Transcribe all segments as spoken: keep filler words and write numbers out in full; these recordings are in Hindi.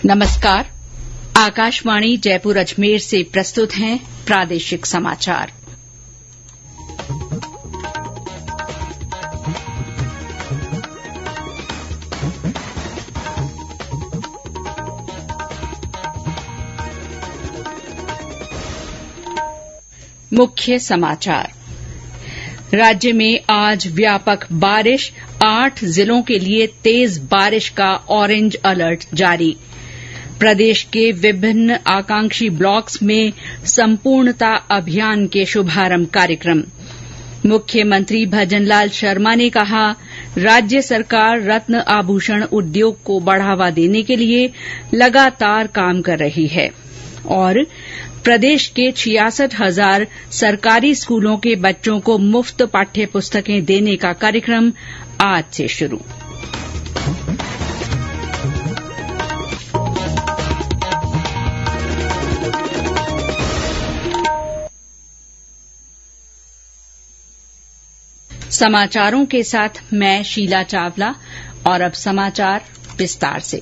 नमस्कार। आकाशवाणी जयपुर अजमेर से प्रस्तुत हैं प्रादेशिक समाचार। मुख्य समाचार। राज्य में आज व्यापक बारिश, आठ जिलों के लिए तेज बारिश का ऑरेंज अलर्ट जारी। प्रदेश के विभिन्न आकांक्षी ब्लॉक्स में संपूर्णता अभियान के शुभारंभ कार्यक्रम। मुख्यमंत्री भजनलाल शर्मा ने कहा, राज्य सरकार रत्न आभूषण उद्योग को बढ़ावा देने के लिए लगातार काम कर रही है। और प्रदेश के छियासठ हजार सरकारी स्कूलों के बच्चों को मुफ्त पाठ्य पुस्तकें देने का कार्यक्रम आज से शुरू। समाचारों के साथ मैं शीला चावला। और अब समाचार विस्तार से।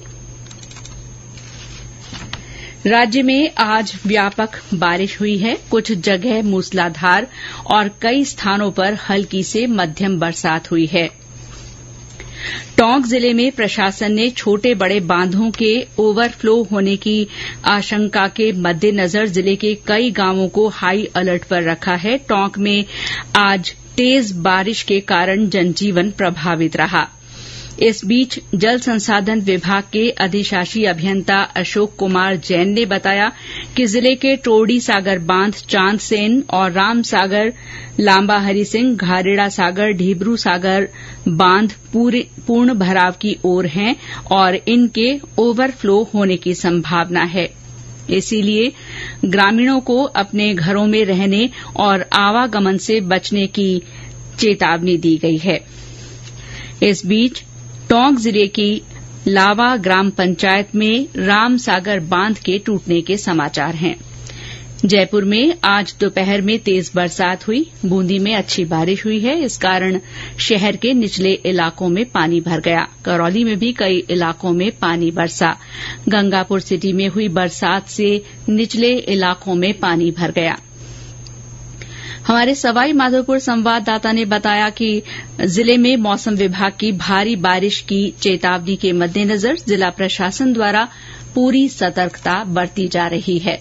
राज्य में आज व्यापक बारिश हुई है। कुछ जगह मूसलाधार और कई स्थानों पर हल्की से मध्यम बरसात हुई है। टोंक जिले में प्रशासन ने छोटे बड़े बांधों के ओवरफ्लो होने की आशंका के मद्देनजर जिले के कई गांवों को हाई अलर्ट पर रखा है। टोंक में आज तेज बारिश के कारण जनजीवन प्रभावित रहा। इस बीच जल संसाधन विभाग के अधिशासी अभियंता अशोक कुमार जैन ने बताया कि जिले के टोरडी सागर बांध चांदसेन और राम सागर, लांबा हरि सिंह, घारेड़ा सागर, ढीबरू सागर बांध पूर्ण भराव की ओर हैं और इनके ओवरफ्लो होने की संभावना है। इसीलिए ग्रामीणों को अपने घरों में रहने और आवागमन से बचने की चेतावनी दी गई है। इस बीच टोंक जिले की लावा ग्राम पंचायत में राम सागर बांध के टूटने के समाचार हैं। जयपुर में आज दोपहर में तेज बरसात हुई। बूंदी में अच्छी बारिश हुई है। इस कारण शहर के निचले इलाकों में पानी भर गया। करौली में भी कई इलाकों में पानी बरसा। गंगापुर सिटी में हुई बरसात से निचले इलाकों में पानी भर गया। हमारे सवाई माधोपुर संवाददाता ने बताया कि जिले में मौसम विभाग की भारी बारिश की चेतावनी के मद्देनजर जिला प्रशासन द्वारा पूरी सतर्कता बरती जा रही है।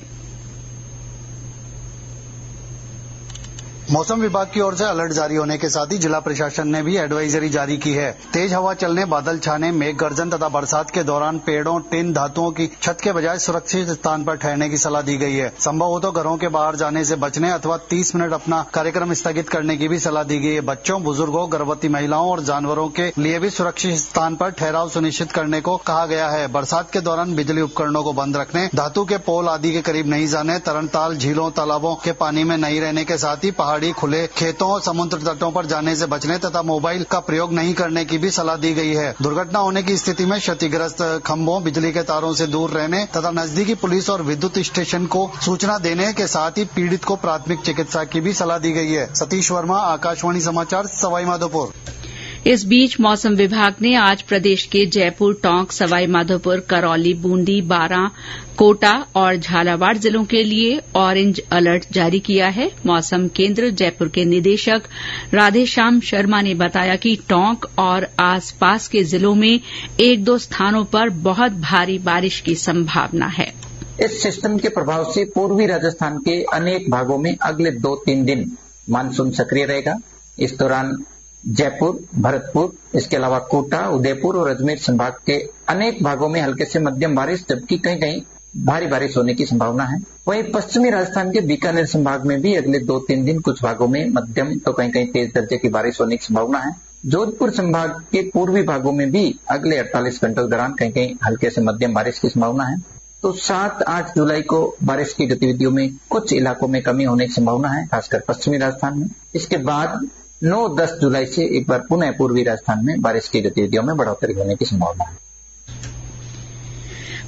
मौसम विभाग की ओर से अलर्ट जारी होने के साथ ही जिला प्रशासन ने भी एडवाइजरी जारी की है। तेज हवा चलने, बादल छाने, मेघ गर्जन तथा बरसात के दौरान पेड़ों, टिन, धातुओं की छत के बजाय सुरक्षित स्थान पर ठहरने की सलाह दी गई है। संभव हो तो घरों के बाहर जाने से बचने अथवा तीस मिनट अपना कार्यक्रम स्थगित करने की भी सलाह दी गई है। बच्चों, बुजुर्गों, गर्भवती महिलाओं और जानवरों के लिए भी सुरक्षित स्थान पर ठहराव सुनिश्चित करने को कहा गया है। बरसात के दौरान बिजली उपकरणों को बंद रखने, धातु के पोल आदि के करीब नहीं जाने, तरणताल, झीलों, तालाबों के पानी में नहीं रहने के साथ ही पहाड़ी, खुले खेतों और समुद्र तटों पर जाने से बचने तथा मोबाइल का प्रयोग नहीं करने की भी सलाह दी गई है। दुर्घटना होने की स्थिति में क्षतिग्रस्त खंभों, बिजली के तारों से दूर रहने तथा नजदीकी पुलिस और विद्युत स्टेशन को सूचना देने के साथ ही पीड़ित को प्राथमिक चिकित्सा की भी सलाह दी गई है। सतीश वर्मा, आकाशवाणी समाचार, सवाई माधोपुर। इस बीच मौसम विभाग ने आज प्रदेश के जयपुर, टोंक, सवाई माधोपुर, करौली, बूंदी, बारां, कोटा और झालावाड़ जिलों के लिए ऑरेंज अलर्ट जारी किया है। मौसम केंद्र जयपुर के निदेशक राधेश्याम शर्मा ने बताया कि टोंक और आसपास के जिलों में एक दो स्थानों पर बहुत भारी बारिश की संभावना है। इस सिस्टम के प्रभाव से पूर्वी राजस्थान के अनेक भागों में अगले दो तीन दिन मानसून सक्रिय रहेगा। इस दौरान जयपुर, भरतपुर, इसके अलावा कोटा, उदयपुर और अजमेर संभाग के अनेक भागों में हल्के से मध्यम बारिश, जबकि कहीं कहीं भारी बारिश होने की संभावना है। वहीं पश्चिमी राजस्थान के बीकानेर संभाग में भी अगले दो तीन दिन कुछ भागों में मध्यम तो कहीं कहीं तेज दर्जे की बारिश होने की संभावना है। जोधपुर संभाग के पूर्वी भागों में भी अगले अड़तालीस घंटों के दौरान कहीं कहीं हल्के से मध्यम बारिश की संभावना है। तो सात आठ जुलाई को बारिश की गतिविधियों में कुछ इलाकों में कमी होने की संभावना है, खासकर पश्चिमी राजस्थान में। इसके बाद नौ दस जुलाई से एक बार पुनः पूर्वी राजस्थान में बारिश की गतिविधियों में बढ़ोतरी होने की संभावना है।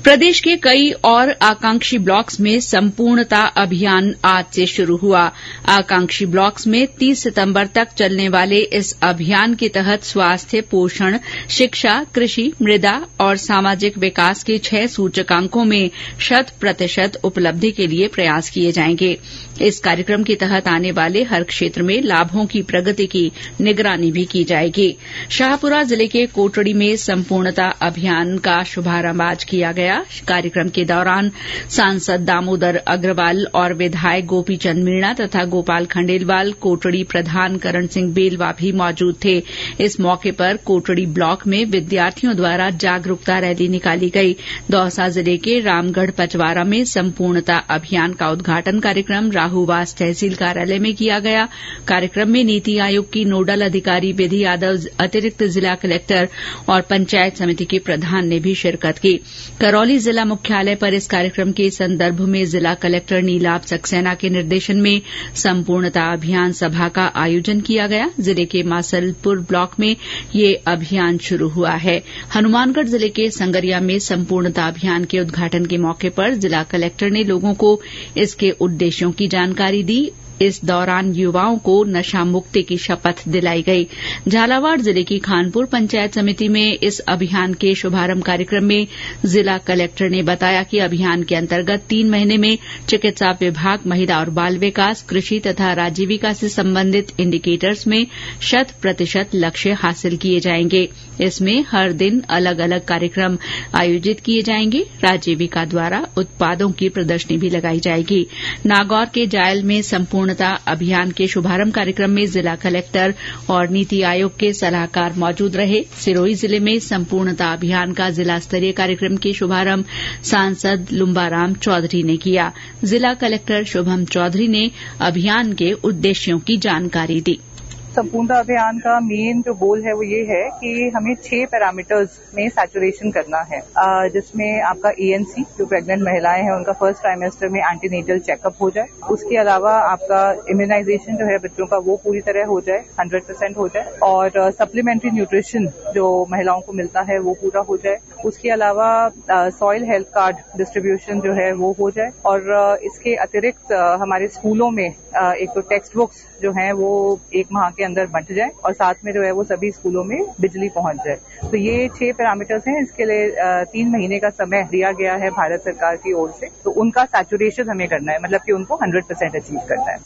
प्रदेश के कई और आकांक्षी ब्लॉक्स में संपूर्णता अभियान आज से शुरू हुआ। आकांक्षी ब्लॉक्स में तीस सितंबर तक चलने वाले इस अभियान के तहत स्वास्थ्य, पोषण, शिक्षा, कृषि, मृदा और सामाजिक विकास के छह सूचकांकों में शत प्रतिशत उपलब्धि के लिए प्रयास किए जाएंगे। इस कार्यक्रम के तहत आने वाले हर क्षेत्र में लाभों की प्रगति की निगरानी भी की जाएगी। शाहपुरा जिले के कोटड़ी में संपूर्णता अभियान का शुभारंभ आज किया गया। कार्यक्रम के दौरान सांसद दामोदर अग्रवाल और विधायक गोपीचंद मीणा तथा गोपाल खंडेलवाल, कोटड़ी प्रधान करण सिंह बेलवा भी मौजूद थे। इस मौके पर कोटड़ी ब्लॉक में विद्यार्थियों द्वारा जागरूकता रैली निकाली गई। दौसा जिले के रामगढ़ पचवारा में संपूर्णता अभियान का उद्घाटन कार्यक्रम राहूवास तहसील कार्यालय में किया गया। कार्यक्रम में नीति आयोग की नोडल अधिकारी विधि यादव, अतिरिक्त जिला कलेक्टर और पंचायत समिति के प्रधान ने भी शिरकत की। करौली जिला मुख्यालय पर इस कार्यक्रम के संदर्भ में जिला कलेक्टर नीलाभ सक्सेना के निर्देशन में संपूर्णता अभियान सभा का आयोजन किया गया। जिले के मासलपुर ब्लॉक में ये अभियान शुरू हुआ है। हनुमानगढ़ जिले के संगरिया में संपूर्णता अभियान के उद्घाटन के मौके पर जिला कलेक्टर ने लोगों को इसके उद्देश्यों की जानकारी दी। इस दौरान युवाओं को नशा मुक्ति की शपथ दिलाई गई। झालावाड़ जिले की खानपुर पंचायत समिति में इस अभियान के शुभारंभ कार्यक्रम में जिला कलेक्टर ने बताया कि अभियान के अंतर्गत तीन महीने में चिकित्सा विभाग, महिला और बाल विकास, कृषि तथा राजीविका से संबंधित इंडिकेटर्स में शत प्रतिशत लक्ष्य हासिल किए जाएंगे। इसमें हर दिन अलग अलग कार्यक्रम आयोजित किए जाएंगे। राजीविका द्वारा उत्पादों की प्रदर्शनी भी लगाई जाएगी। नागौर के जायल में संपूर्णता अभियान के शुभारंभ कार्यक्रम में जिला कलेक्टर और नीति आयोग के सलाहकार मौजूद रहे। सिरोही जिले में संपूर्णता अभियान का जिला स्तरीय कार्यक्रम के शुभारंभ सांसद लुम्बाराम चौधरी ने किया। जिला कलेक्टर शुभम चौधरी ने अभियान के उद्देश्यों की जानकारी दी। संपूर्णता अभियान का मेन जो गोल है वो ये है कि हमें छह पैरामीटर्स में सैचुरेशन करना है, जिसमें आपका एएनसी जो प्रेग्नेंट महिलाएं हैं उनका फर्स्ट ट्राइमेस्टर में एंटीनेटल चेकअप हो जाए। उसके अलावा आपका इम्यूनाइजेशन जो है बच्चों का वो पूरी तरह हो जाए, हंड्रेड परसेंट हो जाए, और सप्लीमेंट्री न्यूट्रिशन जो महिलाओं को मिलता है वो पूरा हो जाए। उसके अलावा सॉइल हेल्थ कार्ड डिस्ट्रीब्यूशन जो है वो हो जाए। और इसके अतिरिक्त हमारे स्कूलों में एक तो टेक्स्ट बुक्स जो हैं वो एक माह के अंदर बंट जाए और साथ में जो है वो सभी स्कूलों में बिजली पहुंच जाए। तो ये छह पैरामीटर्स हैं। इसके लिए तीन महीने का समय दिया गया है भारत सरकार की ओर से। तो उनका सैचुरेशन हमें करना है, मतलब कि उनको हंड्रेड परसेंट अचीव करना है।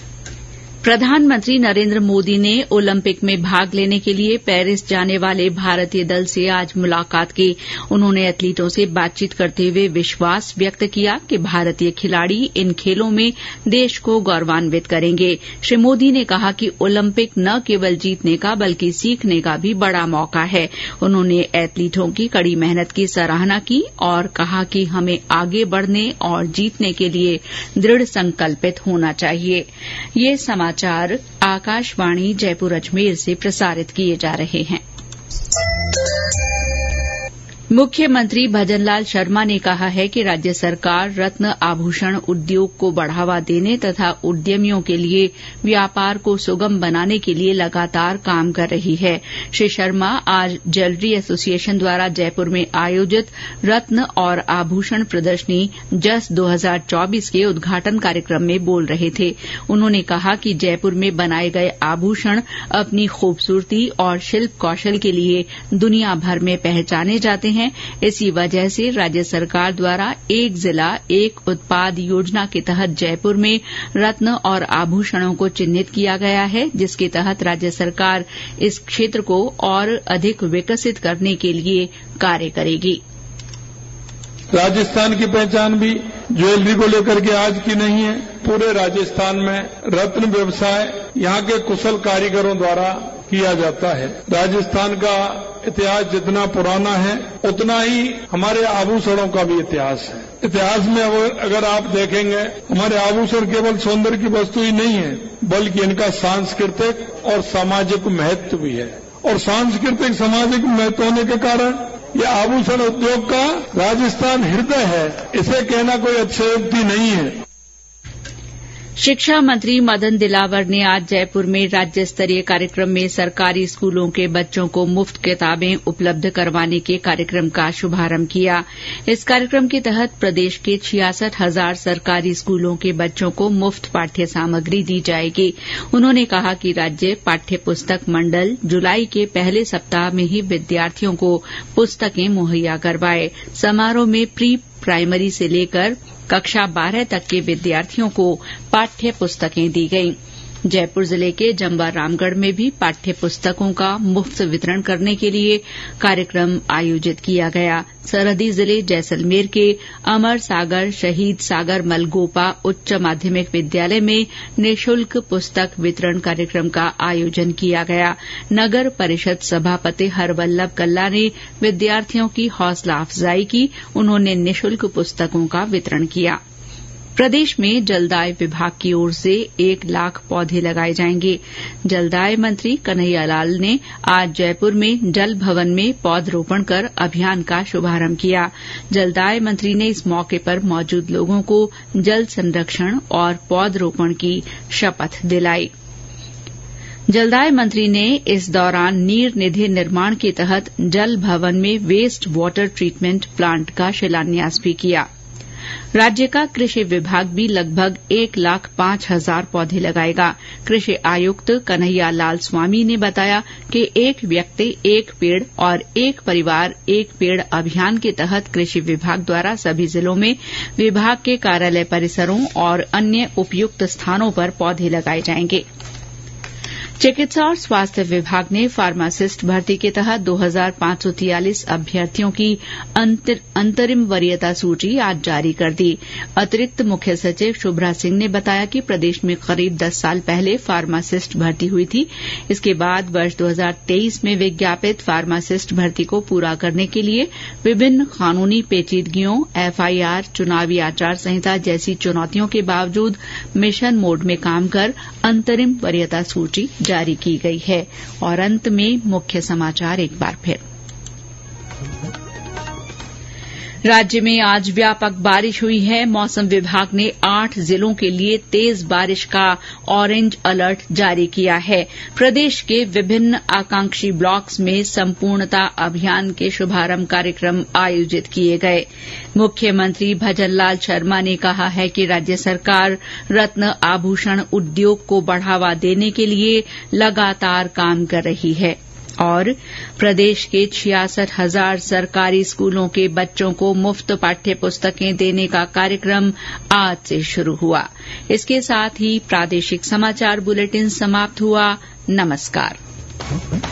प्रधानमंत्री नरेंद्र मोदी ने ओलंपिक में भाग लेने के लिए पेरिस जाने वाले भारतीय दल से आज मुलाकात की। उन्होंने एथलीटों से बातचीत करते हुए विश्वास व्यक्त किया कि भारतीय खिलाड़ी इन खेलों में देश को गौरवान्वित करेंगे। श्री मोदी ने कहा कि ओलंपिक न केवल जीतने का बल्कि सीखने का भी बड़ा मौका है। उन्होंने एथलीटों की कड़ी मेहनत की सराहना की और कहा कि हमें आगे बढ़ने और जीतने के लिए दृढ़ संकल्पित होना चाहिए। ये समाचार आकाशवाणी जयपुर अजमेर से प्रसारित किए जा रहे हैं। मुख्यमंत्री भजनलाल शर्मा ने कहा है कि राज्य सरकार रत्न आभूषण उद्योग को बढ़ावा देने तथा उद्यमियों के लिए व्यापार को सुगम बनाने के लिए लगातार काम कर रही है। श्री शर्मा आज ज्वेलरी एसोसिएशन द्वारा जयपुर में आयोजित रत्न और आभूषण प्रदर्शनी जस दो हज़ार चौबीस के उद्घाटन कार्यक्रम में बोल रहे थे। उन्होंने कहा कि जयपुर में बनाए गए आभूषण अपनी खूबसूरती और शिल्प कौशल के लिए दुनिया भर में पहचाने जाते हैं। इसी वजह से राज्य सरकार द्वारा एक जिला एक उत्पाद योजना के तहत जयपुर में रत्न और आभूषणों को चिन्हित किया गया है, जिसके तहत राज्य सरकार इस क्षेत्र को और अधिक विकसित करने के लिए कार्य करेगी। राजस्थान की पहचान भी ज्वेलरी को लेकर के आज की नहीं है। पूरे राजस्थान में रत्न व्यवसाय यहाँ के कुशल कारीगरों द्वारा किया जाता है। राजस्थान का इतिहास जितना पुराना है उतना ही हमारे आभूषणों का भी इतिहास है। इतिहास में अगर आप देखेंगे हमारे आभूषण केवल सौंदर्य की वस्तु ही नहीं है, बल्कि इनका सांस्कृतिक और सामाजिक महत्व भी है। और सांस्कृतिक सामाजिक महत्व होने के कारण ये आभूषण उद्योग का राजस्थान हृदय है, इसे कहना कोई अतिशयोक्ति नहीं है। शिक्षा मंत्री मदन दिलावर ने आज जयपुर में राज्य स्तरीय कार्यक्रम में सरकारी स्कूलों के बच्चों को मुफ्त किताबें उपलब्ध करवाने के कार्यक्रम का शुभारंभ किया। इस कार्यक्रम के तहत प्रदेश के छियासठ हजार सरकारी स्कूलों के बच्चों को मुफ्त पाठ्य सामग्री दी जाएगी। उन्होंने कहा कि राज्य पाठ्य पुस्तक मंडल जुलाई के पहले सप्ताह में ही विद्यार्थियों को पुस्तकें मुहैया करवाए। समारोह में प्री प्राइमरी से लेकर कक्षा बारह तक के विद्यार्थियों को पाठ्य पुस्तकें दी गईं। जयपुर जिले के जम्वा रामगढ़ में भी पाठ्य पुस्तकों का मुफ्त वितरण करने के लिए कार्यक्रम आयोजित किया गया। सरहदी जिले जैसलमेर के अमर सागर शहीद सागर मलगोपा उच्च माध्यमिक विद्यालय में निःशुल्क पुस्तक वितरण कार्यक्रम का आयोजन किया गया। नगर परिषद सभापति हरवल्लभ कल्ला ने विद्यार्थियों की हौसला अफजाई की। उन्होंने निःशुल्क पुस्तकों का वितरण किया। प्रदेश में जलदाय विभाग की ओर से एक लाख पौधे लगाए जाएंगे। जलदाय मंत्री कन्हैयालाल ने आज जयपुर में जल भवन में पौधरोपण कर अभियान का शुभारंभ किया। जलदाय मंत्री ने इस मौके पर मौजूद लोगों को जल संरक्षण और पौधरोपण की शपथ दिलाई। जलदाय मंत्री ने इस दौरान नीर निधि निर्माण के तहत जल भवन में वेस्ट वाटर ट्रीटमेंट प्लांट का शिलान्यास भी किया। राज्य का कृषि विभाग भी लगभग एक लाख पांच हजार पौधे लगाएगा। कृषि आयुक्त कन्हैया लाल स्वामी ने बताया कि एक व्यक्ति एक पेड़ और एक परिवार एक पेड़ अभियान के तहत कृषि विभाग द्वारा सभी जिलों में विभाग के कार्यालय परिसरों और अन्य उपयुक्त स्थानों पर पौधे लगाए जाएंगे। चिकित्सा और स्वास्थ्य विभाग ने फार्मासिस्ट भर्ती के तहत दो हजार पांच सौ तियालीस अभ्यर्थियों की अंतर, अंतरिम वरीयता सूची आज जारी कर दी। अतिरिक्त मुख्य सचिव शुभ्रा सिंह ने बताया कि प्रदेश में करीब दस साल पहले फार्मासिस्ट भर्ती हुई थी। इसके बाद वर्ष दो हजार तेईस में विज्ञापित फार्मासिस्ट भर्ती को पूरा करने के लिए विभिन्न कानूनी पेचीदगियों एफआईआर चुनावी आचार संहिता जैसी चुनौतियों के बावजूद मिशन मोड में काम कर अंतरिम वरीयता सूची जारी की गई है। और अंत में मुख्य समाचार एक बार फिर। राज्य में आज व्यापक बारिश हुई है। मौसम विभाग ने आठ जिलों के लिए तेज बारिश का ऑरेंज अलर्ट जारी किया है। प्रदेश के विभिन्न आकांक्षी ब्लॉक्स में संपूर्णता अभियान के शुभारंभ कार्यक्रम आयोजित किए गए। मुख्यमंत्री भजनलाल शर्मा ने कहा है कि राज्य सरकार रत्न आभूषण उद्योग को बढ़ावा देने के लिए लगातार काम कर रही है। और प्रदेश के छियासठ हजार सरकारी स्कूलों के बच्चों को मुफ्त पाठ्य पुस्तकें देने का कार्यक्रम आज से शुरू हुआ। इसके साथ ही प्रादेशिक समाचार बुलेटिन समाप्त हुआ। नमस्कार।